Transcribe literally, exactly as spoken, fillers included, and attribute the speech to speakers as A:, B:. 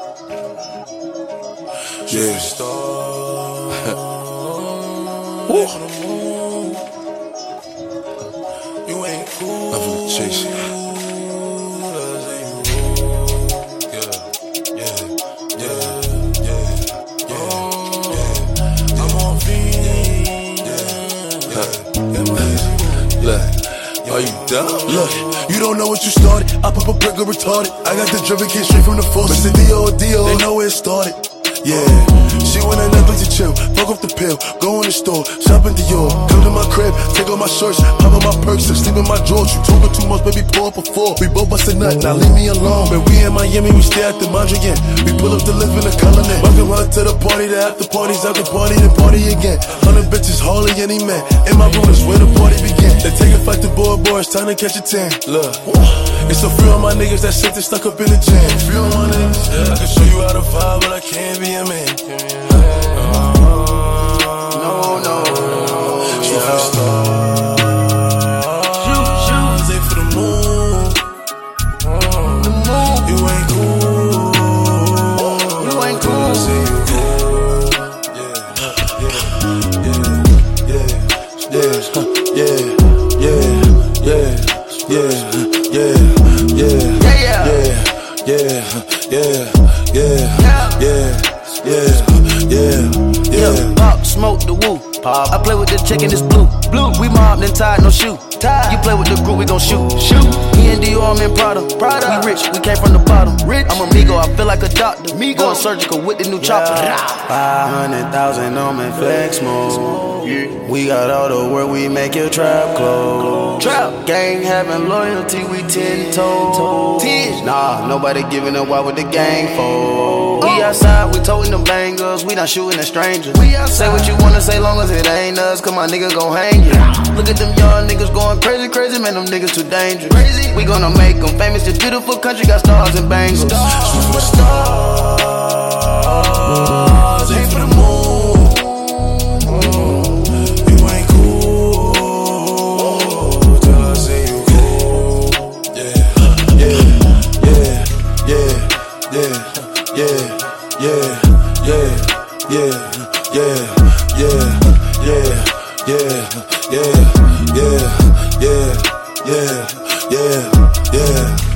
A: Yeah. Woo. You ain't cool. I'm gonna chase you. Yeah, yeah, yeah, yeah, yeah. I'm on V. Look, are you dumb?
B: Look, you don't know what you started. I pop a brick or retarded. I got the driven kid straight from the force. Mister Dio, Dio, they know where it started. Yeah, she want a Netflix to chill, fuck off the pill, go in the store, shop in Dior, come to my crib, take off my shirts, pop on my perks, and sleep in my drawers. You talking too much, baby, pour up a four. We both bust a nut, now leave me alone. But we in Miami, we stay at the Mondrian. We pull up the live in the colony. Welcome her to the party, the after parties, after party, then party again. Hundred bitches, hardly any man. In my room is where the party began. They take a fight to boy, boy, it's time to catch a tan. Look, it's a few of my niggas that shit that stuck up in the jam. Few of my niggas, yeah. I can show you how to vibe, but I can't be a man. No, no, shoot for the stars, shoot, shoot, aim for the moon. The moon, you ain't cool, you ain't cool. Say you cool, yeah, yeah, yeah, yeah, yeah, yeah, yeah, yeah, yeah, yeah, yeah, yeah, yeah, yeah, yeah. Yeah, yeah, yeah, yeah.
C: Pop, smoke the woo. Pop. I play with the chicken, it's blue. Blue. We mobbed and tied, no shoe. Tied. You play with the group, we gon' shoot. Shoot. Me and Dior, I'm in Prada. Prada. We rich, we came from the bottom. Rich. I'm a Migo, I feel like a doctor. Migo. Going surgical with the new chopper. Five hundred thousand on my flex mode. Yeah. We got all the work, we make your trap close. Trap. Gang having loyalty, we ten toes. Ten. Nah, nobody giving up, why would the gang fold? We outside, we toting them bangers, we not shooting at strangers. We say what you wanna say, long as it ain't us, cause my nigga gon' hang you. Look at them young niggas going crazy, crazy, man, them niggas too dangerous. Crazy. We gonna make them famous, this beautiful country got stars and bangles. Shoot for the stars, aim for the moon.
A: You ain't cool till I say you cool. Yeah, yeah, yeah, yeah, yeah. Yeah, yeah, yeah, yeah, yeah, yeah, yeah, yeah, yeah, yeah, yeah, yeah, yeah, yeah.